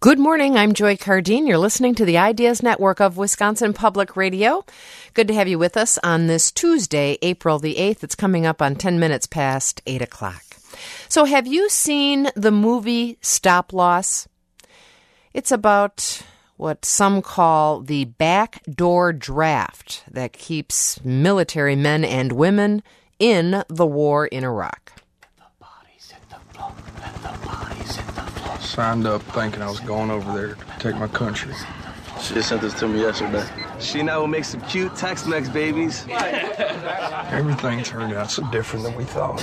Good morning. I'm Joy Cardine. You're listening to the Ideas Network of Wisconsin Public Radio. Good to have you with us on this Tuesday, April the 8th. It's coming up on 10 minutes past 8 o'clock. So have you seen the movie Stop Loss? It's about what some call the backdoor draft that keeps military men and women in the war in Iraq. Signed up thinking I was going over there to protect my country. She just sent this to me yesterday. She and I will make some cute Tex-Mex babies. Everything turned out so different than we thought.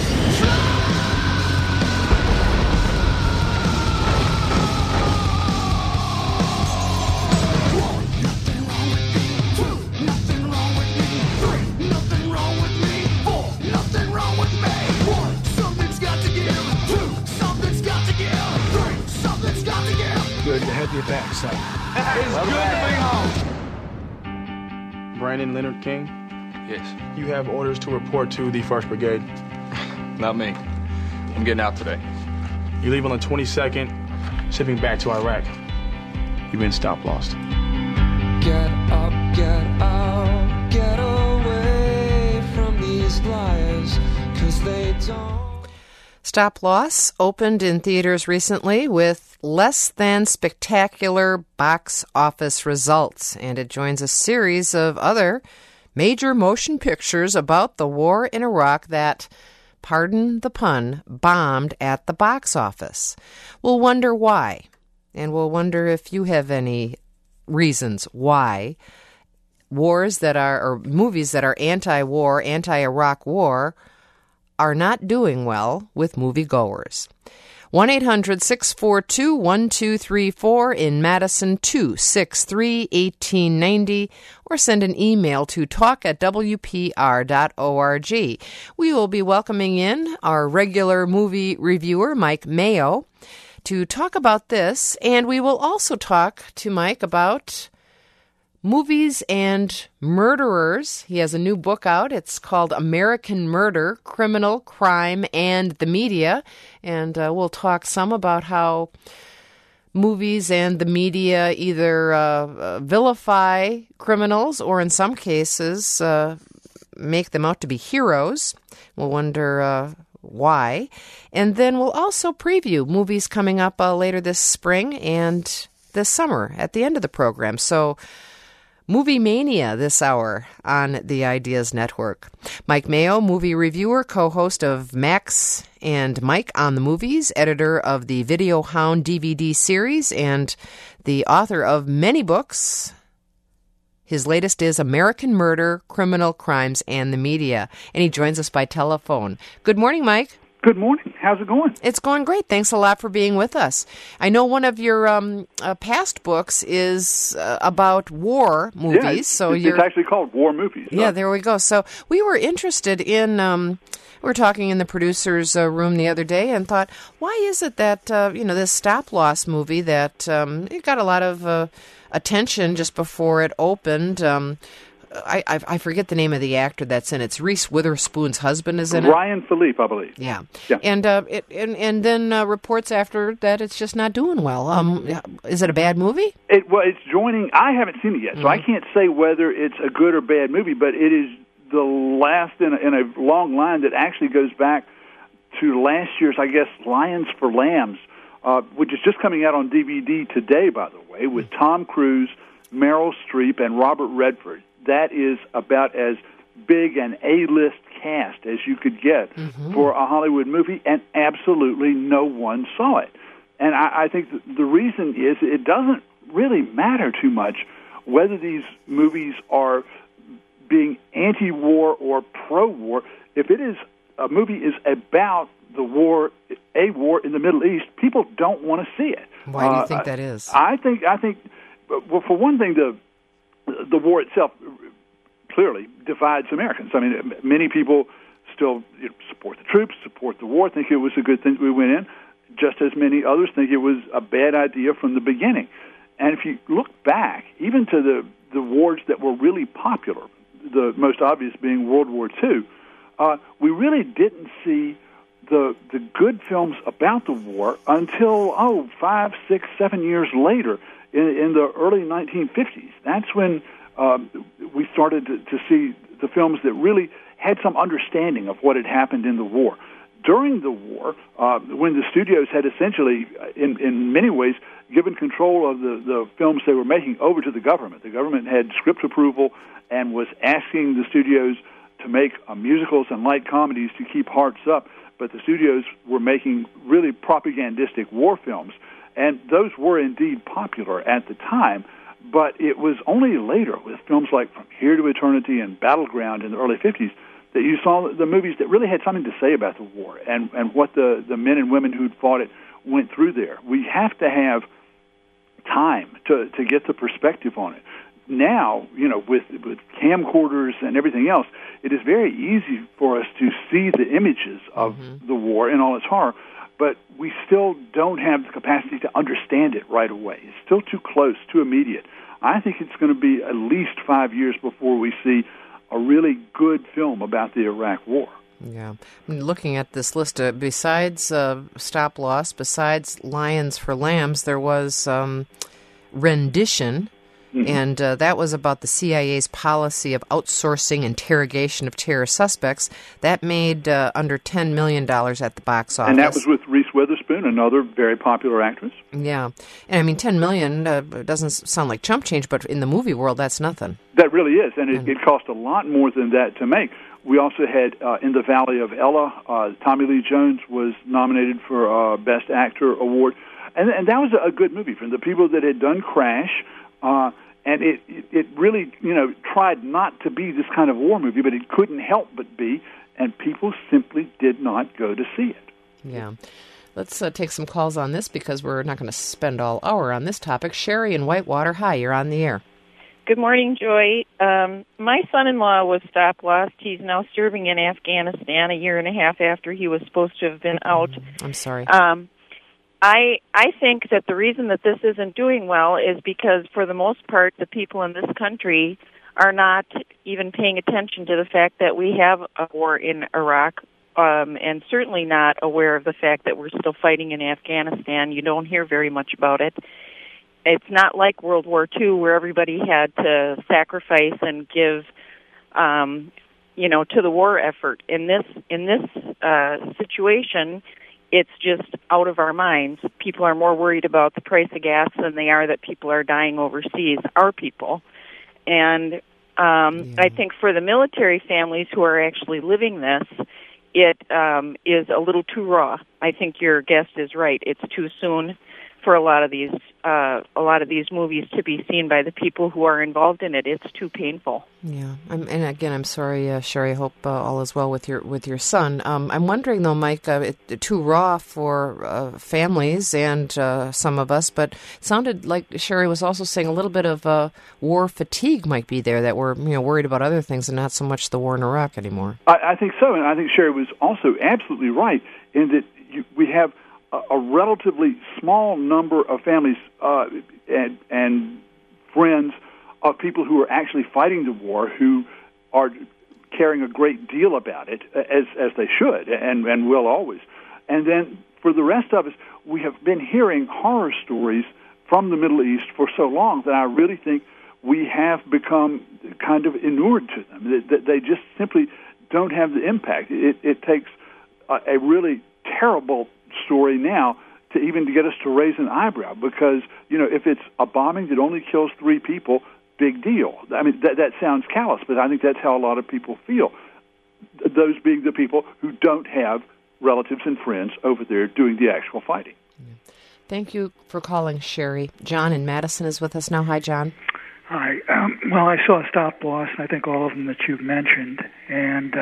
Good to have you back, son. It's good to be home. Brandon Leonard King, Yes. you have orders to report to the 1st Brigade. Not me. I'm getting out today. You leave on the 22nd, shipping back to Iraq. You've been stop lost. Get up, get out, get away from these liars, 'cause they don't. Stop Loss opened in theaters recently with less than spectacular box office results, and it joins a series of other major motion pictures about the war in Iraq that, pardon the pun, bombed at the box office. We'll wonder why, and we'll wonder if you have any reasons why wars that are, or movies that are anti-war, anti-Iraq war, are not doing well with moviegoers. 1-800-642-1234 in Madison, 263-1890, or send an email to talk@wpr.org. We will be welcoming in our regular movie reviewer, Mike Mayo, to talk about this, and we will also talk to Mike about movies and murderers. He has a new book out. It's called American Murder, Criminal, Crime, and the Media. And we'll talk some about how movies and the media either vilify criminals or in some cases make them out to be heroes. We'll wonder why. And then we'll also preview movies coming up later this spring and this summer at the end of the program. So Movie Mania this hour on the Ideas Network. Mike Mayo, movie reviewer, co-host of Max and Mike on the Movies, editor of the Video Hound DVD series, and the author of many books. His latest is American Murder, Criminal, Crimes, and the Media. And he joins us by telephone. Good morning, Mike. Good morning. How's it going? It's going great. Thanks a lot for being with us. I know one of your past books is about war movies. Yeah, it's actually called War Movies. Yeah, there we go. So we were interested in, we were talking in the producer's room the other day and thought, why is it that, this Stop Loss movie that it got a lot of attention just before it opened, I forget the name of the actor that's in it. It's Reese Witherspoon's husband is in it. Ryan Philippe, I believe. Yeah. And then reports after that it's just not doing well. Is it a bad movie? It's joining. I haven't seen it yet, so I can't say whether it's a good or bad movie. But it is the last in a long line that actually goes back to last year's, I guess, Lions for Lambs, which is just coming out on DVD today, by the way, with Tom Cruise, Meryl Streep, and Robert Redford. That is about as big an A-list cast as you could get for a Hollywood movie, and absolutely no one saw it. And I think the reason is it doesn't really matter too much whether these movies are being anti-war or pro-war. If it is a movie is about the war, a war in the Middle East, people don't want to see it. Why do you think that is? I think, well, for one thing, the war itself clearly divides Americans. I mean, many people still support the troops, support the war, think it was a good thing we went in, just as many others think it was a bad idea from the beginning. And if you look back, even to the wars that were really popular, the most obvious being World War II, we really didn't see the good films about the war until 5, 6, 7 years later in the early 1950s. That's when we started to see the films that really had some understanding of what had happened in the war. During the war, when the studios had essentially, in many ways, given control of the films they were making over to the government had script approval and was asking the studios to make musicals and light comedies to keep hearts up, but the studios were making really propagandistic war films, and those were indeed popular at the time, but it was only later with films like From Here to Eternity and Battleground in the early 50s that you saw the movies that really had something to say about the war and what the men and women who'd fought it went through there. We have to have time to get the perspective on it. Now, with camcorders and everything else, it is very easy for us to see the images of the war in all its horror, but we still don't have the capacity to understand it right away. It's still too close, too immediate. I think it's going to be at least 5 years before we see a really good film about the Iraq War. Yeah. I'm looking at this list, besides Stop Loss, besides Lions for Lambs, there was Rendition, and that was about the CIA's policy of outsourcing interrogation of terror suspects. That made under $10 million at the box office. And that was with Reese Witherspoon, another very popular actress. Yeah. And I mean, $10 million doesn't sound like chump change, but in the movie world, that's nothing. That really is, and it cost a lot more than that to make. We also had In the Valley of Ella, Tommy Lee Jones was nominated for Best Actor award, and that was a good movie from the people that had done Crash, and it really, tried not to be this kind of war movie, but it couldn't help but be, and people simply did not go to see it. Yeah. Let's take some calls on this because we're not going to spend all hour on this topic. Sherry in Whitewater, hi, you're on the air. Good morning, Joy. My son-in-law was stop lost. He's now serving in Afghanistan a year and a half after he was supposed to have been out. I'm sorry. I think that the reason that this isn't doing well is because, for the most part, the people in this country are not even paying attention to the fact that we have a war in Iraq, and certainly not aware of the fact that we're still fighting in Afghanistan. You don't hear very much about it. It's not like World War II where everybody had to sacrifice and give, to the war effort. In this situation, it's just out of our minds. People are more worried about the price of gas than they are that people are dying overseas, our people. And I think for the military families who are actually living this, it is a little too raw. I think your guest is right. It's too soon for a lot of these movies to be seen by the people who are involved in it. It's too painful. Yeah, and again, I'm sorry, Sherry. I hope all is well with your son. I'm wondering though, Mike, too raw for families and some of us, but it sounded like Sherry was also saying a little bit of war fatigue might be there, that we're worried about other things and not so much the war in Iraq anymore. I think so, and I think Sherry was also absolutely right in that we have a relatively small number of families and friends of people who are actually fighting the war who are caring a great deal about it, as they should and will always. And then for the rest of us, we have been hearing horror stories from the Middle East for so long that I really think we have become kind of inured to them. That they just simply don't have the impact. It takes a really terrible story now to get us to raise an eyebrow, because if it's a bombing that only kills 3 people, big deal. I mean, that sounds callous, but I think that's how a lot of people feel, those being the people who don't have relatives and friends over there doing the actual fighting. Thank you for calling, Sherry. John in Madison is with us now. Hi, John. Hi. Well, I saw Stop Loss, and I think all of them that you've mentioned, and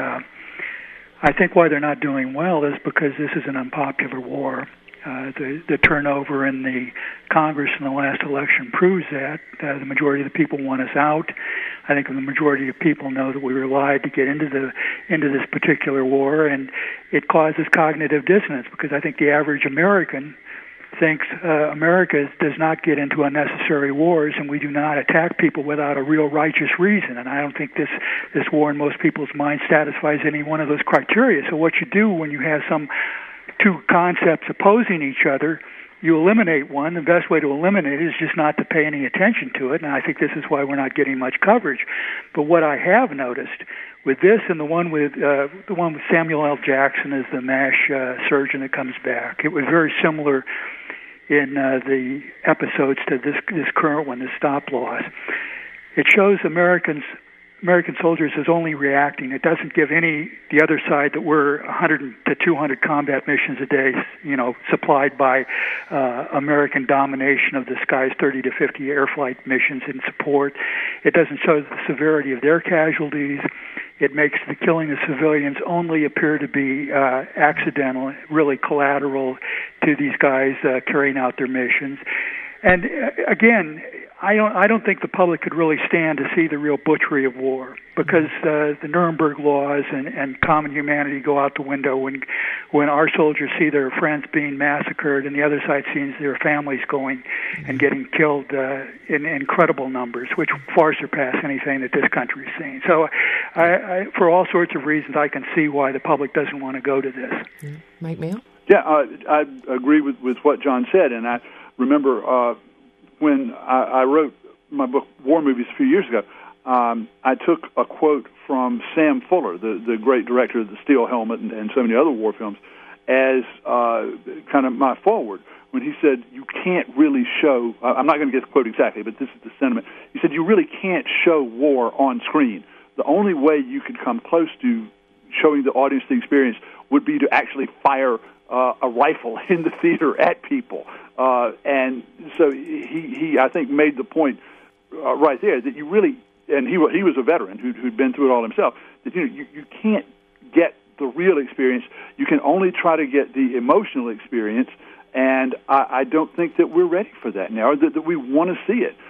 I think why they're not doing well is because this is an unpopular war. The turnover in the Congress in the last election proves that. The majority of the people want us out. I think the majority of people know that we were lied to get into this particular war, and it causes cognitive dissonance, because I think the average American thinks America does not get into unnecessary wars, and we do not attack people without a real righteous reason. And I don't think this war in most people's minds satisfies any one of those criteria. So what you do when you have some two concepts opposing each other, you eliminate one. The best way to eliminate it is just not to pay any attention to it, and I think this is why we're not getting much coverage. But what I have noticed with this and the one with Samuel L. Jackson as the MASH surgeon that comes back, it was very similar in the episodes to this current one, the stop loss. It shows American soldiers as only reacting. It doesn't give the other side that we're 100 to 200 combat missions a day, supplied by American domination of the skies, 30 to 50 air flight missions in support. It doesn't show the severity of their casualties. It makes the killing of civilians only appear to be accidental, really collateral to these guys carrying out their missions. And again, I don't think the public could really stand to see the real butchery of war, because the Nuremberg laws and common humanity go out the window when our soldiers see their friends being massacred and the other side sees their families going and getting killed in incredible numbers, which far surpass anything that this country has seen. So I for all sorts of reasons, I can see why the public doesn't want to go to this. Mike Mayo? Yeah, I agree with what John said, and I remember when I wrote my book, War Movies, a few years ago, I took a quote from Sam Fuller, the great director of The Steel Helmet and so many other war films, as kind of my foreword, when he said, you can't really show, I'm not going to get the quote exactly, but this is the sentiment. He said, you really can't show war on screen. The only way you could come close to showing the audience the experience would be to actually fire a rifle in the theater at people. And so he I think, made the point right there that you really, and he was a veteran who'd been through it all himself, that you can't get the real experience. You can only try to get the emotional experience, and I don't think that we're ready for that now, or that we want to see it.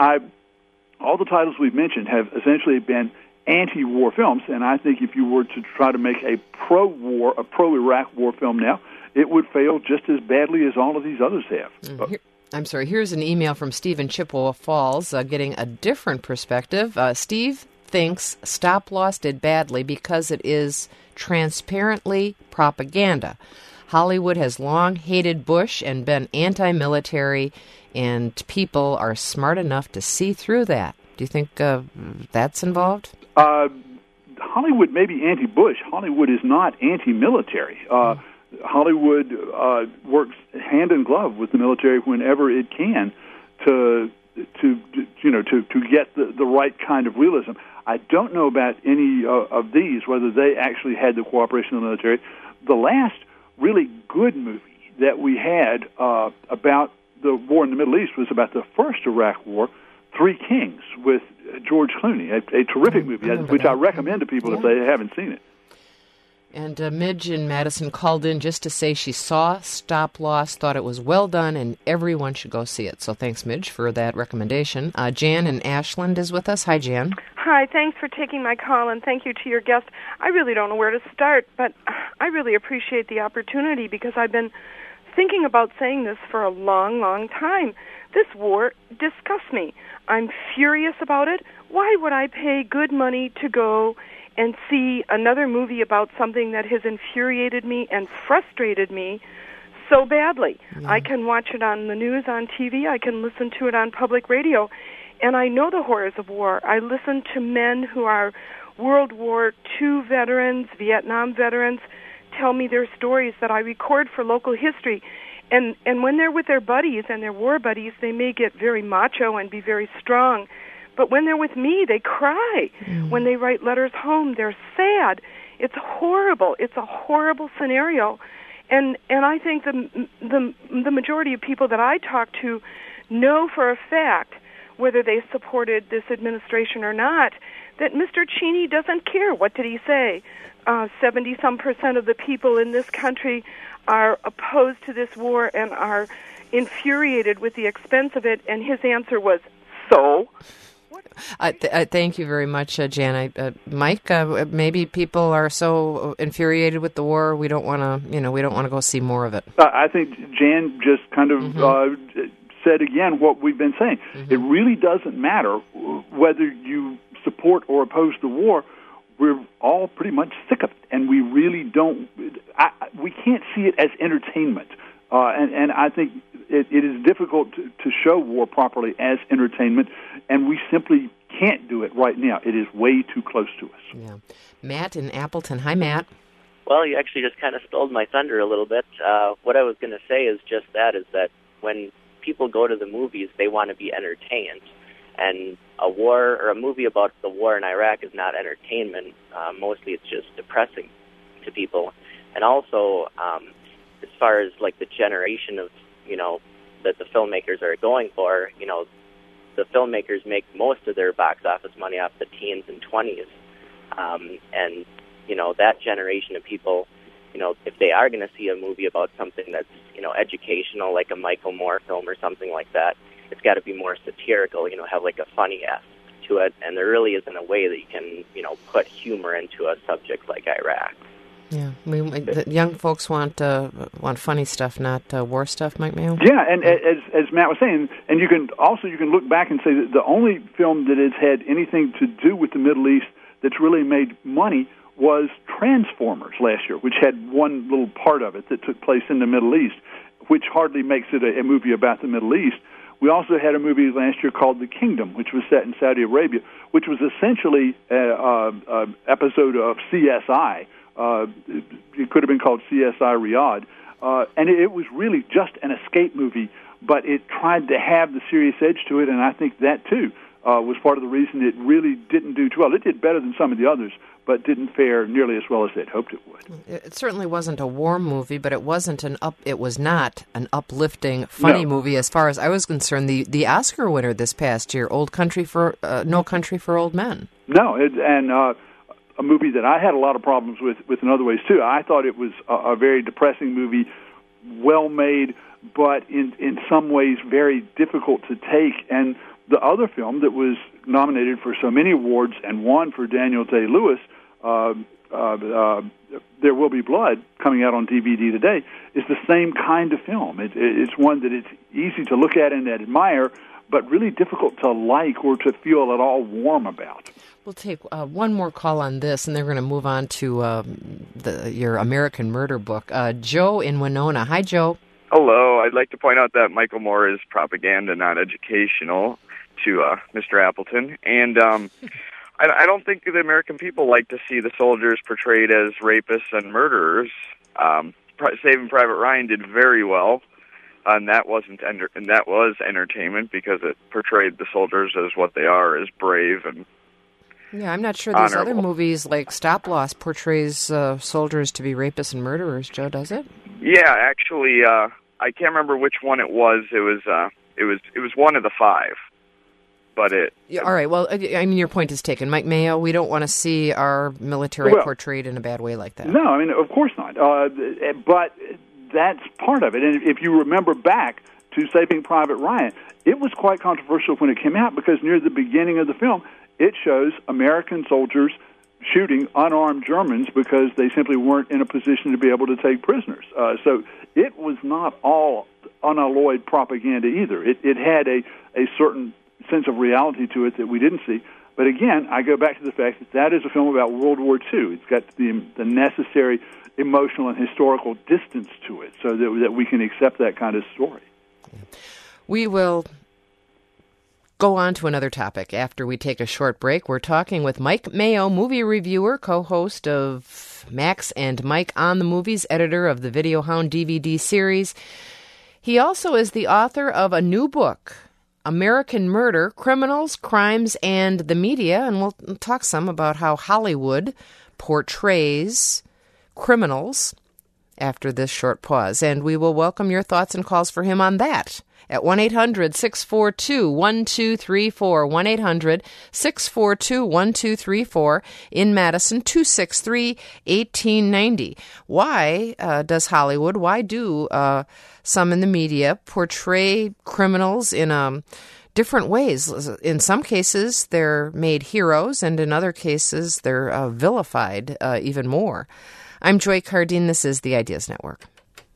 All the titles we've mentioned have essentially been anti-war films, and I think if you were to try to make a pro-war, a pro-Iraq war film now, it would fail just as badly as all of these others have. I'm sorry, here's an email from Steve in Chippewa Falls getting a different perspective. Steve thinks Stop Loss did badly because it is transparently propaganda. Hollywood has long hated Bush and been anti-military, and people are smart enough to see through that. Do you think that's involved? Hollywood may be anti-Bush. Hollywood is not anti-military. Hollywood works hand in glove with the military whenever it can to get the right kind of realism. I don't know about any of these, whether they actually had the cooperation of the military. The last really good movie that we had about the war in the Middle East was about the first Iraq War, Three Kings, with George Clooney, a terrific movie, which I recommend to people if they haven't seen it. And Midge in Madison called in just to say she saw Stop Loss, thought it was well done, and everyone should go see it. So thanks, Midge, for that recommendation. Jan in Ashland is with us. Hi, Jan. Hi, thanks for taking my call, and thank you to your guest. I really don't know where to start, but I really appreciate the opportunity because I've been thinking about saying this for a long, long time. This war disgusts me. I'm furious about it. Why would I pay good money to go and see another movie about something that has infuriated me and frustrated me so badly? I can watch it on the news, on TV. I can listen to it on public radio. And I know the horrors of war. I listen to men who are World War II veterans, Vietnam veterans, tell me their stories that I record for local history. And when they're with their buddies and their war buddies, they may get very macho and be very strong. But when they're with me, they cry. When they write letters home, they're sad. It's horrible. It's a horrible scenario. And I think the majority of people that I talk to know for a fact, whether they supported this administration or not, that Mr. Cheney doesn't care. What did he say? 70-some% of the people in this country are opposed to this war and are infuriated with the expense of it. And his answer was, so? Thank you very much, Jan. Mike, maybe people are so infuriated with the war, we don't want to go see more of it. I think Jan just kind of said again what we've been saying. It really doesn't matter whether you support or oppose the war. We're all pretty much sick of it, and we really don't. We can't see it as entertainment, and I think it is difficult to show war properly as entertainment, and we simply can't do it right now. It is way too close to us. Yeah, Matt in Appleton. Hi, Matt. Well, you actually just kind of stole my thunder a little bit. What I was going to say is just that: is that when people go to the movies, they want to be entertained. And a war or a movie about the war in Iraq is not entertainment. Mostly it's just depressing to people. And also, as far as like the generation of, that the filmmakers are going for, the filmmakers make most of their box office money off the teens and 20s. And, that generation of people, if they are going to see a movie about something that's, educational, like a Michael Moore film or something like that, it's got to be more satirical, have like a funny aspect to it, and there really isn't a way that you can, put humor into a subject like Iraq. Yeah, the young folks want funny stuff, not war stuff, Mike Mayo. Yeah, and as Matt was saying, and you can look back and say that the only film that has had anything to do with the Middle East that's really made money was Transformers last year, which had one little part of it that took place in the Middle East, which hardly makes it a movie about the Middle East. We also had a movie last year called The Kingdom, which was set in Saudi Arabia, which was essentially an episode of CSI. It could have been called CSI Riyadh. And it was really just an escape movie, but it tried to have the serious edge to it, and I think that, too, was part of the reason it really didn't do too well. It did better than some of the others, but didn't fare nearly as well as they'd hoped it would. It certainly wasn't a war movie, but it was not an uplifting, funny movie as far as I was concerned. The Oscar winner this past year, No Country for Old Men. No, and a movie that I had a lot of problems with in other ways, too. I thought it was a very depressing movie, well made, but in some ways very difficult to take. And the other film that was nominated for so many awards and won for Daniel Day-Lewis, There Will Be Blood, coming out on DVD today, is the same kind of film. It's one that it's easy to look at and admire, but really difficult to like or to feel at all warm about. We'll take one more call on this, and then we're going to move on to your American Murder book. Joe in Winona. Hi, Joe. Hello. I'd like to point out that Michael Moore is propaganda, not educational, to Mr. Appleton. And I don't think the American people like to see the soldiers portrayed as rapists and murderers. Saving Private Ryan did very well, and that was entertainment because it portrayed the soldiers as what they are, as brave and yeah, I'm not sure these other movies like Stop Loss portrays soldiers to be rapists and murderers. Joe, does it? Yeah, actually, I can't remember which one it was. It was one of the five. But yeah, all right. Well, I mean, your point is taken, Mike Mayo. We don't want to see our military portrayed in a bad way like that. No, I mean, of course not. But that's part of it. And if you remember back to Saving Private Ryan, it was quite controversial when it came out because near the beginning of the film, it shows American soldiers shooting unarmed Germans because they simply weren't in a position to be able to take prisoners. So it was not all unalloyed propaganda either. It had a certain sense of reality to it that we didn't see. But again, I go back to the fact that is a film about World War II. It's got the necessary emotional and historical distance to it so that we can accept that kind of story. We will go on to another topic after we take a short break. We're talking with Mike Mayo, movie reviewer, co-host of Max and Mike on the Movies, editor of the Video Hound DVD series. He also is the author of a new book, American Murder, Criminals, Crimes, and the Media, and we'll talk some about how Hollywood portrays criminals after this short pause. And we will welcome your thoughts and calls for him on that at 1-800-642-1234, 1-800-642-1234, in Madison, 263-1890. Why does Hollywood, why do some in the media portray criminals in different ways? In some cases, they're made heroes, and in other cases, they're vilified even more. I'm Joy Cardine. This is the Ideas Network.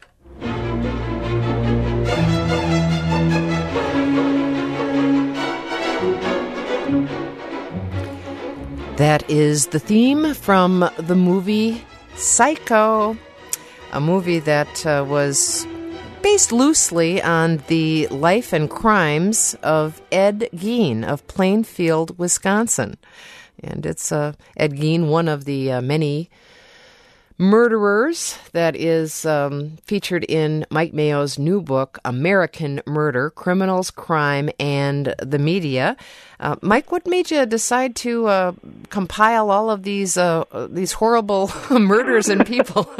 That is the theme from the movie Psycho, a movie that was based loosely on the life and crimes of Ed Gein of Plainfield, Wisconsin. And it's Ed Gein, one of the many murderers that is featured in Mike Mayo's new book, American Murder, Criminals, Crime, and the Media. Mike, what made you decide to compile all of these horrible murders and people?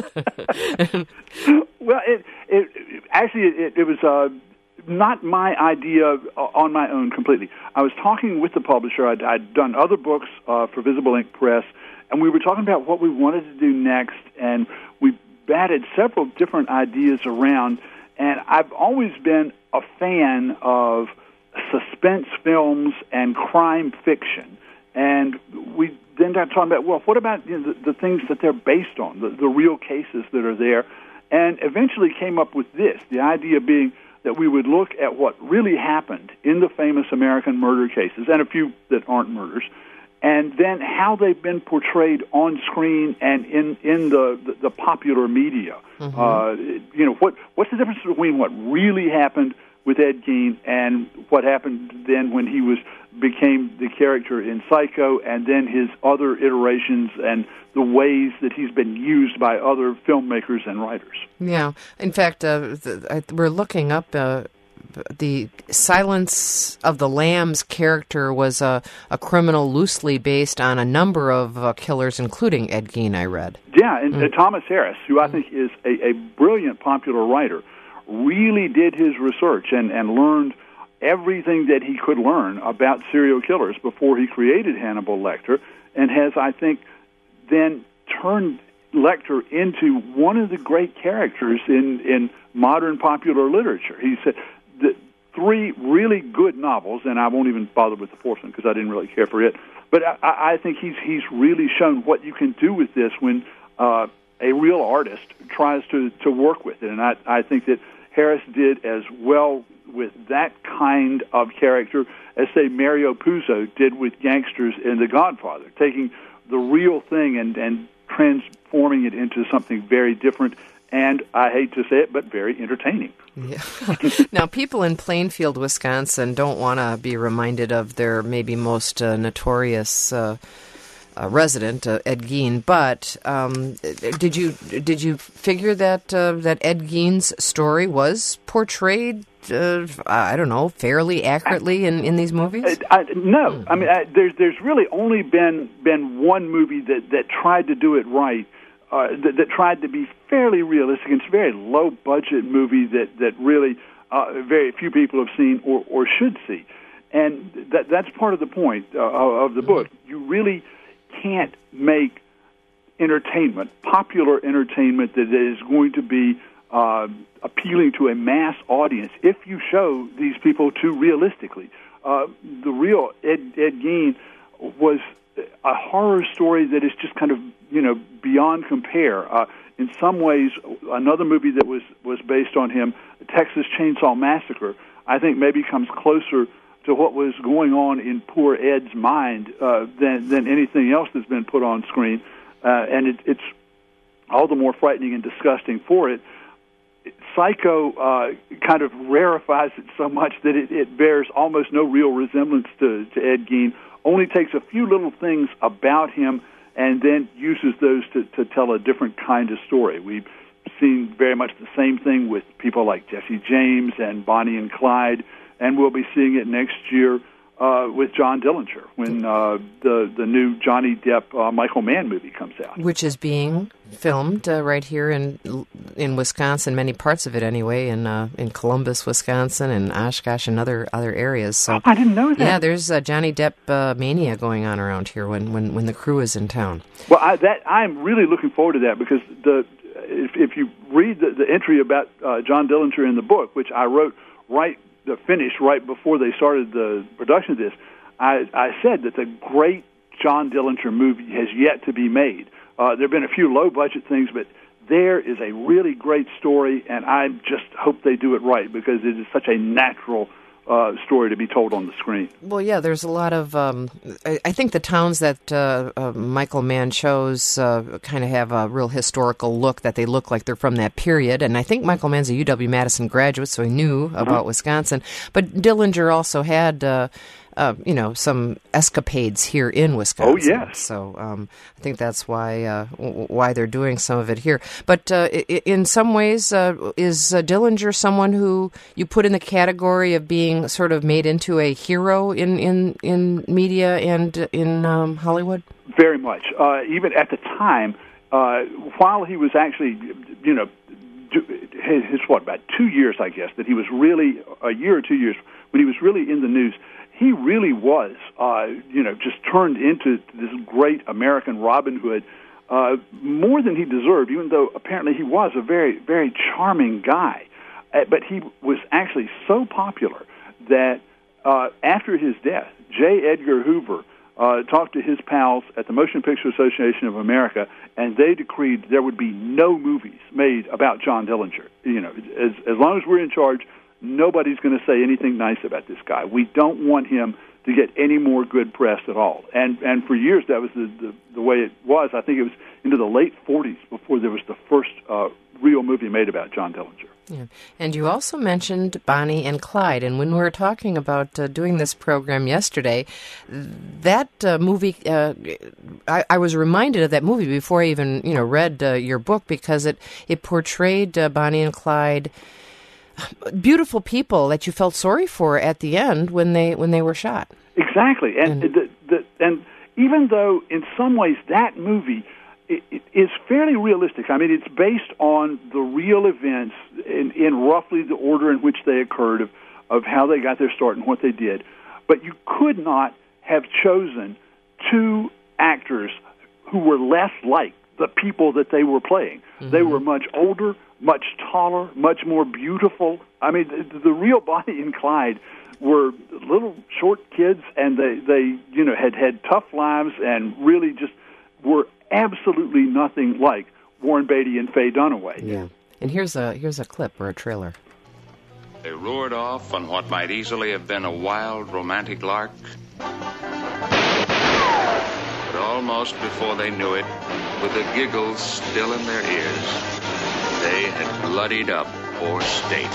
Well, it was not my idea on my own completely. I was talking with the publisher. I'd done other books for Visible Ink Press, and we were talking about what we wanted to do next, and we batted several different ideas around. And I've always been a fan of suspense films and crime fiction. And we then started talking about, well, what about the things that they're based on, the real cases that are there? And eventually came up with this, the idea being that we would look at what really happened in the famous American murder cases, and a few that aren't murders, and then how they've been portrayed on screen and in the popular media. Mm-hmm. What's the difference between what really happened with Ed Gein and what happened then when he became the character in Psycho, and then his other iterations and the ways that he's been used by other filmmakers and writers. Yeah. In fact, we're looking up the Silence of the Lambs character was a criminal loosely based on a number of killers, including Ed Gein, I read. Yeah, and Thomas Harris, who I think is a brilliant popular writer, really did his research and learned everything that he could learn about serial killers before he created Hannibal Lecter, and has, I think, then turned Lecter into one of the great characters in modern popular literature. He said the 3 really good novels, and I won't even bother with the 4th one because I didn't really care for it, but I think he's really shown what you can do with this when a real artist tries to work with it. And I think that Harris did as well with that kind of character as, say, Mario Puzo did with gangsters in The Godfather, taking the real thing and transforming it into something very different and, I hate to say it, but very entertaining. Yeah. Now, people in Plainfield, Wisconsin don't want to be reminded of their maybe most notorious resident, Ed Gein, but did you figure that Ed Gein's story was portrayed, I don't know, fairly accurately in these movies? No. I mean, there's really only been one movie that tried to do it right, that tried to be fairly realistic. It's a very low-budget movie that really very few people have seen or should see. And that's part of the point of the book. You really can't make entertainment, popular entertainment, that is going to be appealing to a mass audience if you show these people too realistically. The real Ed Gein was a horror story that is just kind of, beyond compare. In some ways, another movie that was based on him, Texas Chainsaw Massacre, I think maybe comes closer to what was going on in poor Ed's mind than anything else that's been put on screen. And it's all the more frightening and disgusting for it. Psycho kind of rarefies it so much that it bears almost no real resemblance to Ed Gein, only takes a few little things about him and then uses those to tell a different kind of story. We've seen very much the same thing with people like Jesse James and Bonnie and Clyde, and we'll be seeing it next year with John Dillinger when the new Johnny Depp Michael Mann movie comes out, which is being filmed right here in Wisconsin, many parts of it anyway, in Columbus, Wisconsin, and Oshkosh and other areas. So I didn't know that. Yeah, there's Johnny Depp mania going on around here when the crew is in town. Well, I'm really looking forward to that because if you read the entry about John Dillinger in the book, which I wrote finished right before they started the production of this, I said that the great John Dillinger movie has yet to be made. There have been a few low-budget things, but there is a really great story, and I just hope they do it right because it is such a natural story to be told on the screen. Well, yeah, there's a lot of... I think the towns that Michael Mann chose kind of have a real historical look, that they look like they're from that period. And I think Michael Mann's a UW-Madison graduate, so he knew about Wisconsin. But Dillinger also had... some escapades here in Wisconsin. Oh, yes. So I think that's why they're doing some of it here. But in some ways, is Dillinger someone who you put in the category of being sort of made into a hero in media and in Hollywood? Very much. Even at the time, while he was actually, about 2 years, I guess, that he was really, a year or 2 years, when he was really in the news, he really was, just turned into this great American Robin Hood, more than he deserved, even though apparently he was a very, very charming guy. But he was actually so popular that after his death, J. Edgar Hoover talked to his pals at the Motion Picture Association of America, and they decreed there would be no movies made about John Dillinger. As long as we're in charge, nobody's going to say anything nice about this guy. We don't want him to get any more good press at all. And for years, that was the way it was. I think it was into the late 40s before there was the first real movie made about John Dillinger. Yeah. And you also mentioned Bonnie and Clyde. And when we were talking about doing this program yesterday, that movie, I was reminded of that movie before I even read your book, because it portrayed Bonnie and Clyde, beautiful people that you felt sorry for at the end when they were shot. Exactly, and even though in some ways that movie is fairly realistic. I mean, it's based on the real events in roughly the order in which they occurred of how they got their start and what they did. But you could not have chosen two actors who were less like the people that they were playing. Mm-hmm. They were much older, much taller, much more beautiful. I mean, the real Bonnie and Clyde were little short kids, and they had tough lives and really just were absolutely nothing like Warren Beatty and Faye Dunaway. Yeah. And here's a clip or a trailer. They roared off on what might easily have been a wild romantic lark. But almost before they knew it, with the giggles still in their ears, they had bloodied up poor State.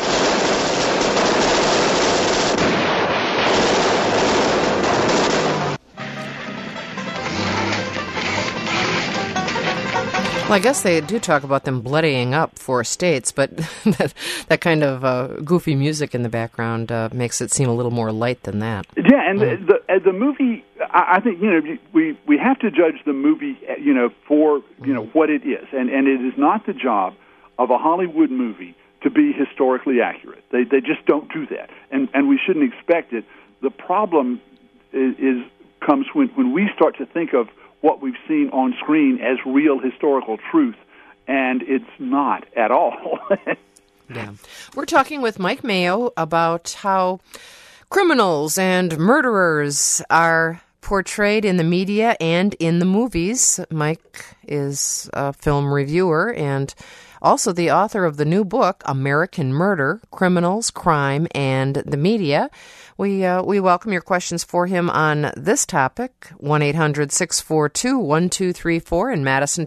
Well, I guess they do talk about them bloodying up 4 states, but that kind of goofy music in the background makes it seem a little more light than that. Yeah, and the movie, I think we have to judge the movie for what it is, and it is not the job of a Hollywood movie to be historically accurate. They just don't do that, and we shouldn't expect it. The problem comes when we start to think of what we've seen on screen as real historical truth, and it's not at all. Yeah. We're talking with Mike Mayo about how criminals and murderers are portrayed in the media and in the movies. Mike is a film reviewer and also the author of the new book, American Murder, Criminals, Crime, and the Media. We welcome your questions for him on this topic, 1-800-642-1234 in Madison,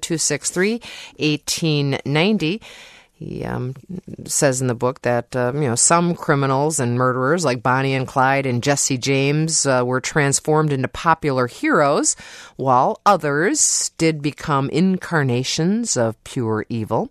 263-1890. He says in the book that some criminals and murderers like Bonnie and Clyde and Jesse James were transformed into popular heroes, while others did become incarnations of pure evil.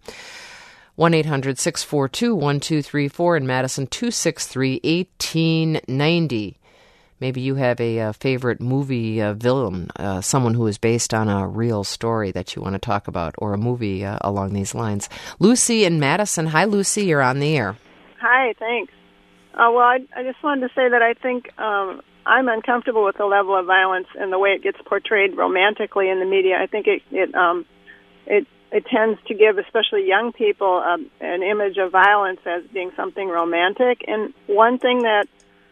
1-800-642-1234 in Madison, 263-1890. maybe you have a favorite movie villain, someone who is based on a real story that you want to talk about, or a movie along these lines. Lucy in Madison. Hi, Lucy. You're on the air. Hi, thanks. Well, I just wanted to say that I think I'm uncomfortable with the level of violence and the way it gets portrayed romantically in the media. I think it tends to give, especially young people, an image of violence as being something romantic. And one thing that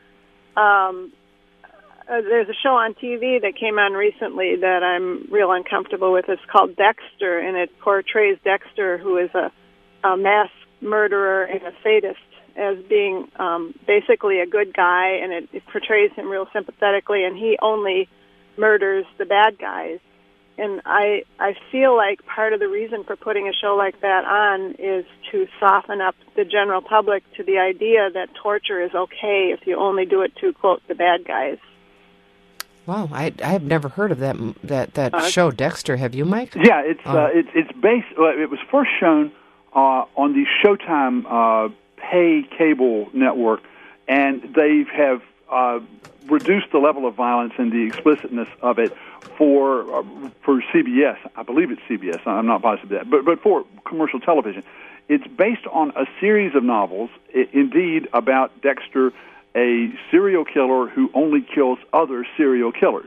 there's a show on TV that came on recently that I'm real uncomfortable with. It's called Dexter, and it portrays Dexter, who is a mass murderer and a sadist, as being basically a good guy, and it portrays him real sympathetically, and he only murders the bad guys. And I feel like part of the reason for putting a show like that on is to soften up the general public to the idea that torture is okay if you only do it to, quote, the bad guys. Wow, I have never heard of that show, Dexter. Have you, Mike? Yeah, it's based. It was first shown on the Showtime pay cable network, and they have reduced the level of violence and the explicitness of it for CBS. I believe it's CBS. I'm not positive of that, but for commercial television. It's based on a series of novels, indeed, about Dexter, a serial killer who only kills other serial killers.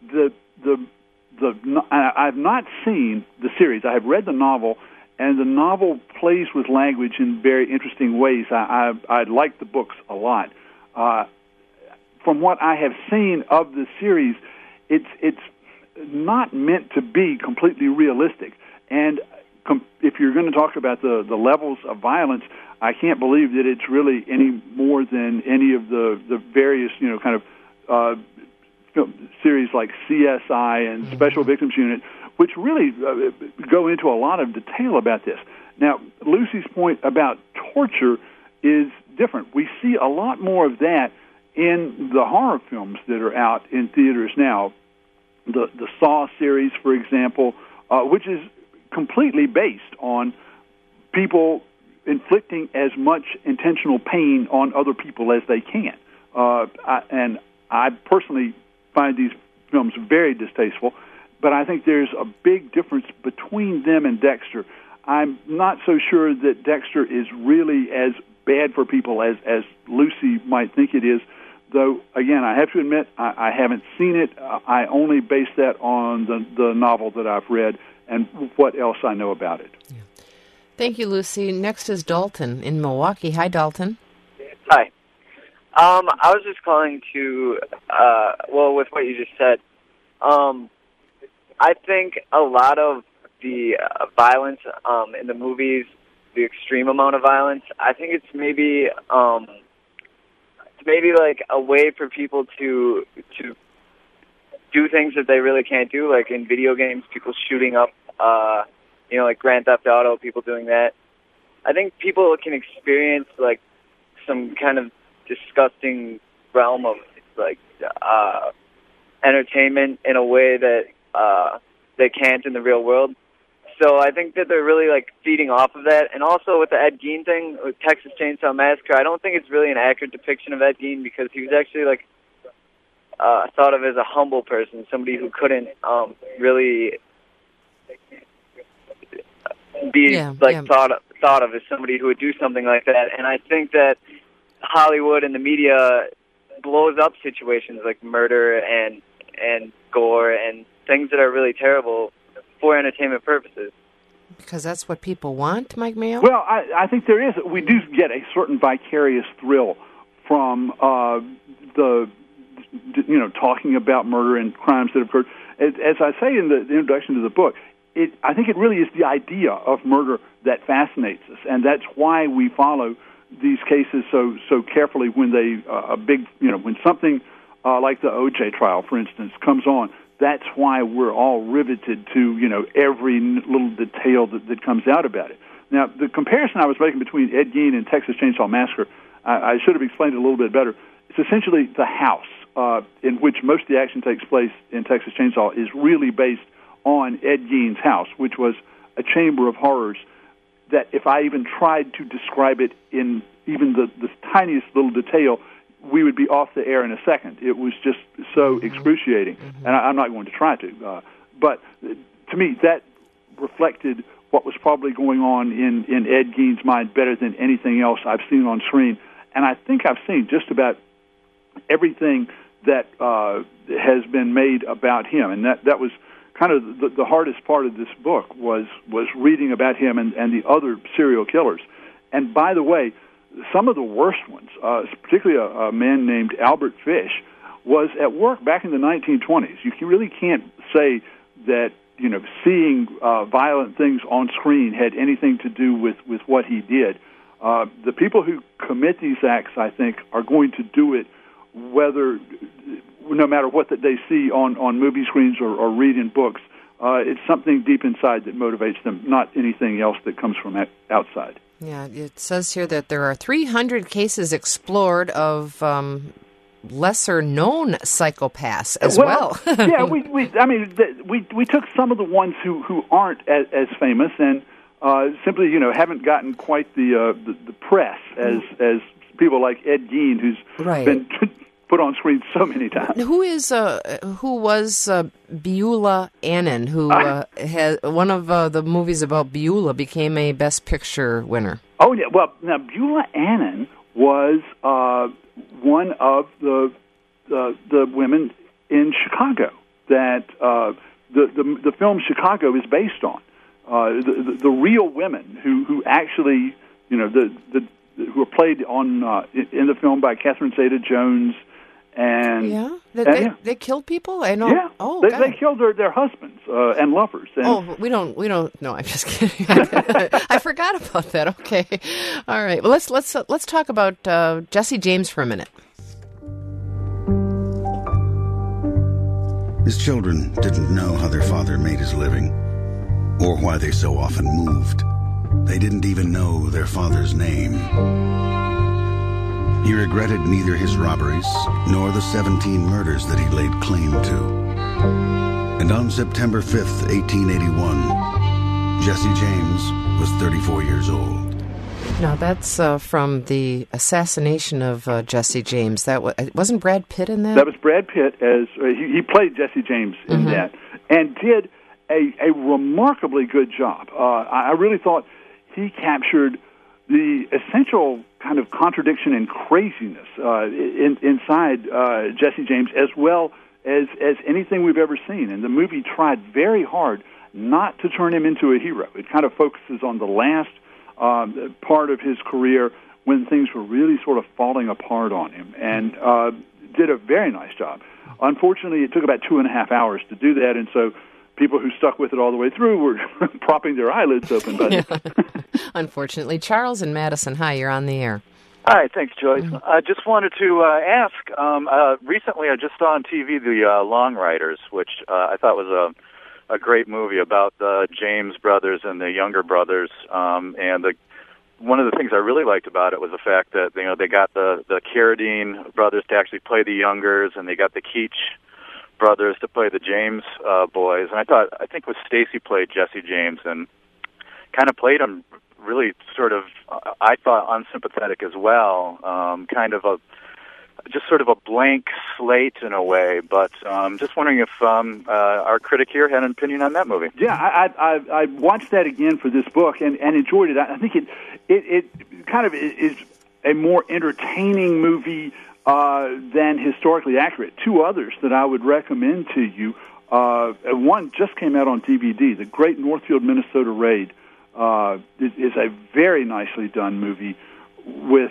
I've not seen the series. I have read the novel, and the novel plays with language in very interesting ways. I like the books a lot. From what I have seen of the series, it's not meant to be completely realistic. And if you're going to talk about the levels of violence, I can't believe that it's really any more than any of the various, kind of series like CSI and Special Victims Unit, which really go into a lot of detail about this. Now, Lucy's point about torture is different. We see a lot more of that in the horror films that are out in theaters now. The Saw series, for example, which is completely based on people inflicting as much intentional pain on other people as they can. And I personally find these films very distasteful, but I think there's a big difference between them and Dexter. I'm not so sure that Dexter is really as bad for people as Lucy might think it is, though, again, I have to admit, I haven't seen it. I only base that on the novel that I've read and what else I know about it. Yeah. Thank you, Lucy. Next is Dalton in Milwaukee. Hi, Dalton. Hi. I was just calling to, with what you just said, I think a lot of the violence in the movies, the extreme amount of violence, I think it's maybe like a way for people to do things that they really can't do, like in video games, people shooting up, like Grand Theft Auto, people doing that. I think people can experience like some kind of disgusting realm of like entertainment in a way that they can't in the real world. So I think that they're really like feeding off of that. And also with the Ed Gein thing, with Texas Chainsaw Massacre, I don't think it's really an accurate depiction of Ed Gein because he was actually like thought of as a humble person, somebody who couldn't really be thought of as somebody who would do something like that. And I think that Hollywood and the media blows up situations like murder and gore and things that are really terrible for entertainment purposes. Because that's what people want, Mike Mayo? Well, I think there is. We do get a certain vicarious thrill from talking about murder and crimes that have occurred. As I say in the introduction to the book, I think it really is the idea of murder that fascinates us, and that's why we follow these cases so carefully when when something like the O.J. trial, for instance, comes on. That's why we're all riveted to, every little detail that comes out about it. Now, the comparison I was making between Ed Gein and Texas Chainsaw Massacre, I should have explained it a little bit better. It's essentially the house in which most of the action takes place in Texas Chainsaw is really based on Ed Gein's house, which was a chamber of horrors that if I even tried to describe it in even the tiniest little detail, we would be off the air in a second. It was just so excruciating, and I'm not going to try to. But to me, that reflected what was probably going on in Ed Gein's mind better than anything else I've seen on screen. And I think I've seen just about everything that has been made about him, and that was kind of the hardest part of this book was reading about him and the other serial killers. And by the way, some of the worst ones, particularly a man named Albert Fish, was at work back in the 1920s. You really can't say that seeing violent things on screen had anything to do with what he did. The people who commit these acts, I think, are going to do it no matter what that they see on movie screens or read in books. It's something deep inside that motivates them, not anything else that comes from outside. Yeah, it says here that there are 300 cases explored of lesser-known psychopaths as well. Yeah, we took some of the ones who aren't as famous and simply haven't gotten quite the press as people like Ed Gein, who's been put on screen so many times. Who was Beulah Annan, who has one of the movies about Beulah became a Best Picture winner? Oh, yeah. Well, now, Beulah Annan was one of the women in Chicago that the film Chicago is based on. The real women who actually, who are played on in the film by Catherine Zeta-Jones. And they killed people. I know. Yeah, oh, they killed their husbands and lovers. And we don't. No, I'm just kidding. I forgot about that. Okay, all right. Well, let's talk about Jesse James for a minute. His children didn't know how their father made his living, or why they so often moved. They didn't even know their father's name. He regretted neither his robberies nor the 17 murders that he laid claim to. And on September 5th, 1881, Jesse James was 34 years old. Now, that's from the assassination of Jesse James. Wasn't Brad Pitt in that? That was Brad Pitt. As he played Jesse James in that, and did a remarkably good job. I really thought he captured the essential kind of contradiction and craziness inside Jesse James, as well as anything we've ever seen. And the movie tried very hard not to turn him into a hero. It kind of focuses on the last part of his career when things were really sort of falling apart on him, and did a very nice job. Unfortunately, it took about 2.5 hours to do that, and so people who stuck with it all the way through were propping their eyelids open. But unfortunately. Charles and Madison, hi, you're on the air. Hi, thanks, Joyce. I just wanted to ask, recently I just saw on TV The Long Riders, which I thought was a great movie about the James brothers and the younger brothers. And one of the things I really liked about it was the fact that they got the Carradine brothers to actually play the youngers, and they got the Keach brothers to play the James boys. And I think it was Stacy played Jesse James and kind of played him really sort of, I thought, unsympathetic as well. Kind of just sort of a blank slate in a way. But just wondering if our critic here had an opinion on that movie. Yeah, I watched that again for this book and enjoyed it. I think it kind of is a more entertaining movie than historically accurate. Two others that I would recommend to you. One just came out on DVD, The Great Northfield, Minnesota Raid. Is a very nicely done movie with,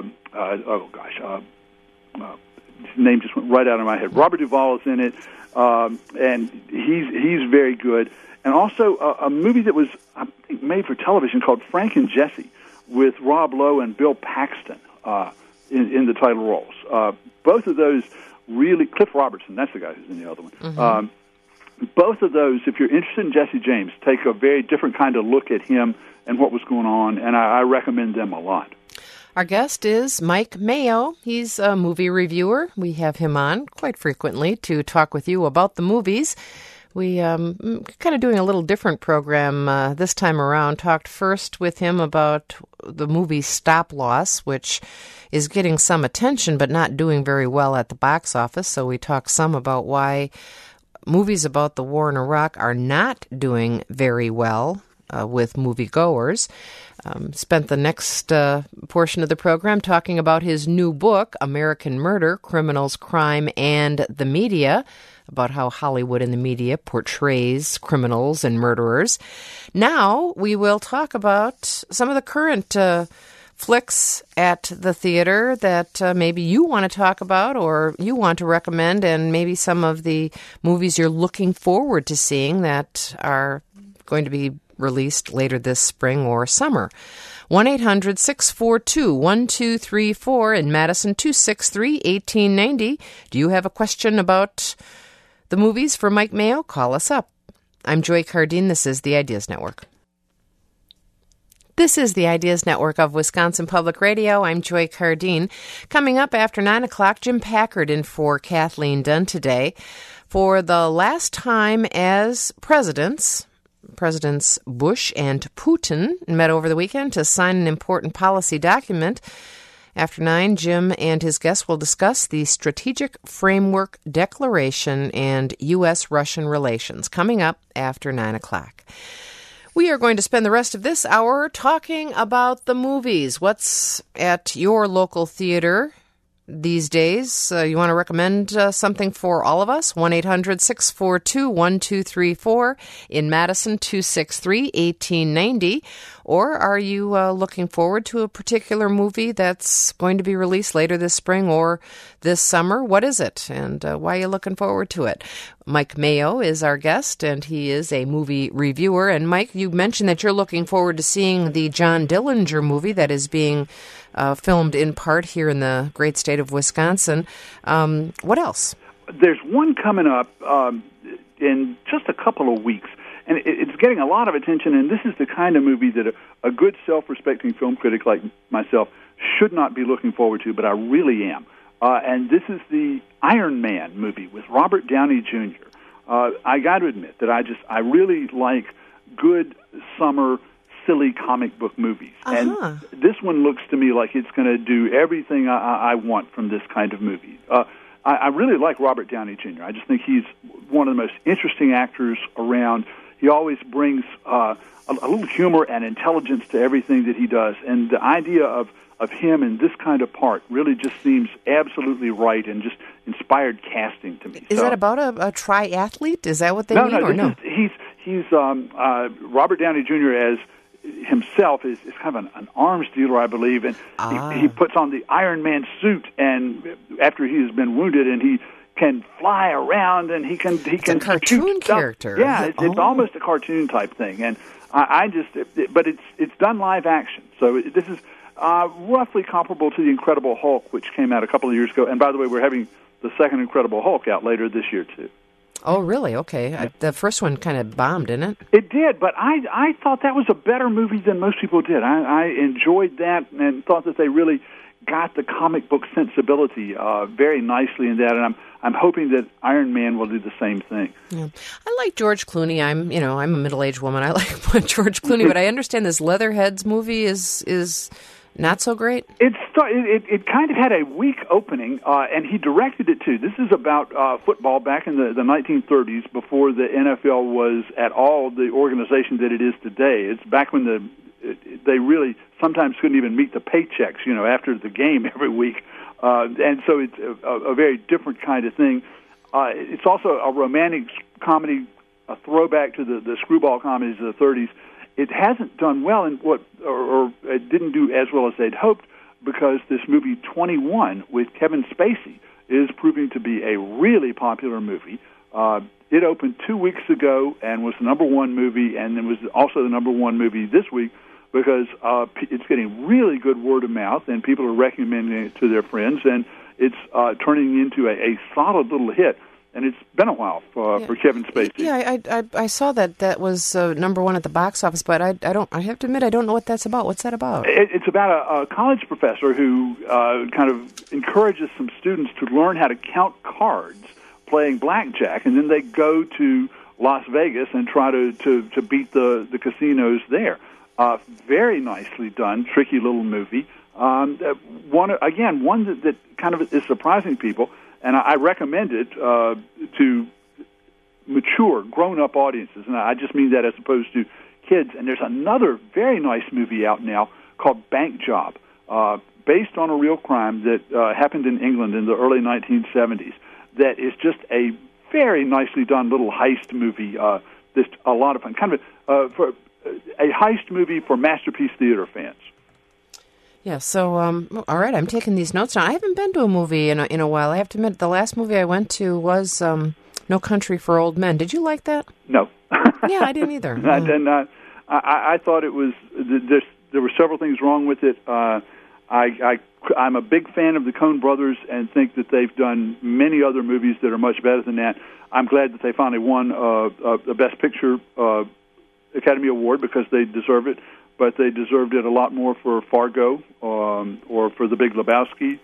his name just went right out of my head. Robert Duvall is in it, and he's very good. And also a movie that was, I think, made for television called Frank and Jesse with Rob Lowe and Bill Paxton in the title roles. Both of those really, Cliff Robertson, that's the guy who's in the other one. Mm-hmm. Both of those, if you're interested in Jesse James, take a very different kind of look at him and what was going on, and I recommend them a lot. Our guest is Mike Mayo. He's a movie reviewer. We have him on quite frequently to talk with you about the movies. We kind of doing a little different program this time around. Talked first with him about the movie Stop Loss, which is getting some attention but not doing very well at the box office. So we talked some about why movies about the war in Iraq are not doing very well with moviegoers. Spent the next portion of the program talking about his new book, American Murder, Criminals, Crime, and the Media, about how Hollywood and the media portrays criminals and murderers. Now we will talk about some of the current flicks at the theater that maybe you want to talk about or you want to recommend, and maybe some of the movies you're looking forward to seeing that are going to be released later this spring or summer. 1-800-642-1234 in Madison, 263-1890. Do you have a question about the movies for Mike Mayo? Call us up. I'm Joy Cardine. This is the Ideas Network. This is the Ideas Network of Wisconsin Public Radio. I'm Joy Cardine. Coming up after 9 o'clock, Jim Packard in for Kathleen Dunn today. For the last time as Presidents Bush and Putin met over the weekend to sign an important policy document. After 9, Jim and his guests will discuss the Strategic Framework Declaration and U.S.-Russian relations, coming up after 9 o'clock. We are going to spend the rest of this hour talking about the movies. What's at your local theater these days? You want to recommend something for all of us? 1-800-642-1234 in Madison, 263-1890. Or are you looking forward to a particular movie that's going to be released later this spring or this summer? What is it, and why are you looking forward to it? Mike Mayo is our guest, and he is a movie reviewer. And Mike, you mentioned that you're looking forward to seeing the John Dillinger movie that is being filmed in part here in the great state of Wisconsin. What else? There's one coming up in just a couple of weeks, and it's getting a lot of attention, and this is the kind of movie that a good self-respecting film critic like myself should not be looking forward to, but I really am. And this is the Iron Man movie with Robert Downey Jr. I got to admit that I really like good summer silly comic book movies. And this one looks to me like it's going to do everything I want from this kind of movie. I really like Robert Downey Jr. I just think he's one of the most interesting actors around. He always brings a little humor and intelligence to everything that he does. And the idea of him in this kind of part really just seems absolutely right and just inspired casting to me. Is that about a triathlete? Is that what they mean, or no? He's Robert Downey Jr. as himself is kind of an arms dealer, I believe, and he puts on the Iron Man suit, and after he has been wounded, and he can fly around, and he can a cartoon character. Yeah, it's almost a cartoon type thing, and but it's done live action, so this is roughly comparable to the Incredible Hulk, which came out a couple of years ago. And by the way, we're having the second Incredible Hulk out later this year too. Oh, really? Okay. The first one kind of bombed, didn't it? It did, but I thought that was a better movie than most people did. I enjoyed that and thought that they really got the comic book sensibility very nicely in that, and I'm hoping that Iron Man will do the same thing. Yeah. I like George Clooney. I'm a middle-aged woman. I like George Clooney, but I understand this Leatherheads movie is not so great. It kind of had a weak opening, and he directed it too. This is about football back in the 1930s, before the NFL was at all the organization that it is today. It's back when they really sometimes couldn't even meet the paychecks, after the game every week, and so it's a very different kind of thing. It's also a romantic comedy, a throwback to the screwball comedies of the 30s. It hasn't done well in or it didn't do as well as they'd hoped, because this movie 21 with Kevin Spacey is proving to be a really popular movie. It opened 2 weeks ago and was the number one movie, and it was also the number one movie this week because it's getting really good word of mouth, and people are recommending it to their friends, and it's turning into a solid little hit. And it's been a while for Kevin Spacey. Yeah, I saw that was number one at the box office, but I have to admit, I don't know what that's about. What's that about? It's about a college professor who kind of encourages some students to learn how to count cards playing blackjack, and then they go to Las Vegas and try to beat the casinos there. Very nicely done, tricky little movie. One that kind of is surprising people, and I recommend it to mature, grown-up audiences, and I just mean that as opposed to kids. And there's another very nice movie out now called Bank Job, based on a real crime that happened in England in the early 1970s. That is just a very nicely done little heist movie. That's a lot of fun, kind of for a heist movie for Masterpiece Theater fans. Yeah, so, all right, I'm taking these notes now. I haven't been to a movie in a while. I have to admit, the last movie I went to was No Country for Old Men. Did you like that? No. Yeah, I didn't either. I thought it was, there were several things wrong with it. I'm a big fan of the Coen brothers and think that they've done many other movies that are much better than that. I'm glad that they finally won the Best Picture Academy Award because they deserve it, but they deserved it a lot more for Fargo or for The Big Lebowski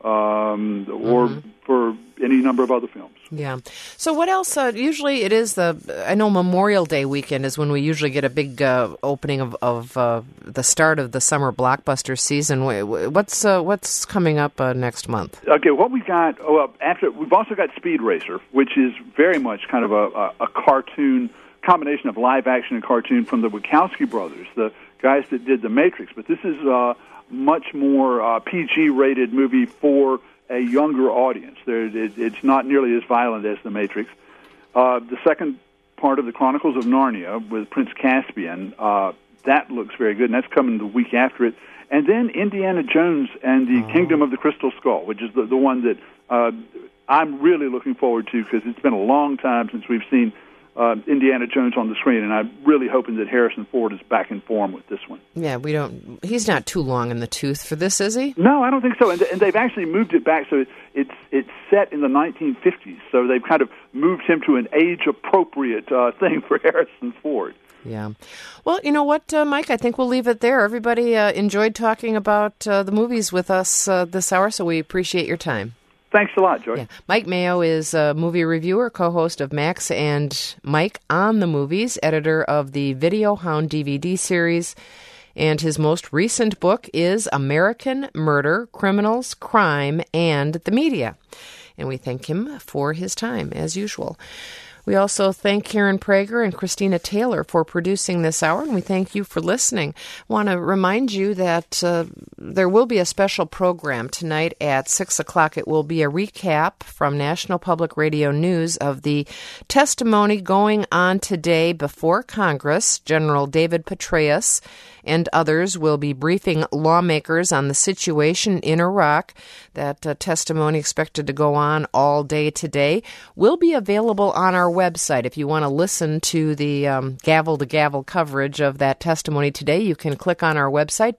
or for any number of other films. Yeah. So what else? Usually it is I know Memorial Day weekend is when we usually get a big opening of the start of the summer blockbuster season. What's coming up next month? Okay, what we got, we've also got Speed Racer, which is very much kind of a cartoon, combination of live action and cartoon from the Wachowski brothers, the guys that did The Matrix. But this is a much more PG-rated movie for a younger audience. It's not nearly as violent as The Matrix. The second part of the Chronicles of Narnia with Prince Caspian, that looks very good, and that's coming the week after it. And then Indiana Jones and the Kingdom of the Crystal Skull, which is the one that I'm really looking forward to because it's been a long time since we've seen Indiana Jones on the screen, and I'm really hoping that Harrison Ford is back in form with this one. Yeah, he's not too long in the tooth for this, is he? No, I don't think so. And they've actually moved it back, so it's set in the 1950s. So they've kind of moved him to an age-appropriate thing for Harrison Ford. Yeah. Well, you know what, Mike? I think we'll leave it there. Everybody enjoyed talking about the movies with us this hour, so we appreciate your time. Thanks a lot, Joy. Yeah. Mike Mayo is a movie reviewer, co-host of Max and Mike on the Movies, editor of the Video Hound DVD series, and his most recent book is American Murder, Criminals, Crime, and the Media. And we thank him for his time, as usual. We also thank Karen Prager and Christina Taylor for producing this hour, and we thank you for listening. I want to remind you that there will be a special program tonight at 6 o'clock. It will be a recap from National Public Radio News of the testimony going on today before Congress. General David Petraeus and others will be briefing lawmakers on the situation in Iraq. That testimony, expected to go on all day today, will be available on our website. If you want to listen to the gavel-to-gavel coverage of that testimony today, you can click on our website,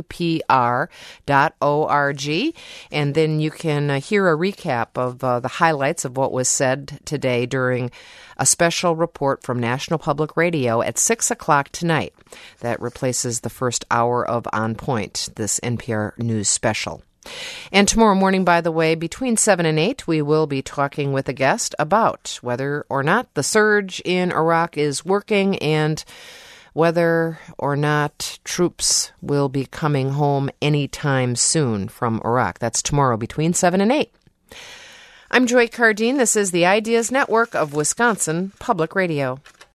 WPR.org, and then you can hear a recap of the highlights of what was said today during a special report from National Public Radio at 6 o'clock tonight. That replaces the first hour of On Point, this NPR News special. And tomorrow morning, by the way, between 7 and 8, we will be talking with a guest about whether or not the surge in Iraq is working and whether or not troops will be coming home anytime soon from Iraq. That's tomorrow between 7 and 8. I'm Joy Cardine. This is the Ideas Network of Wisconsin Public Radio.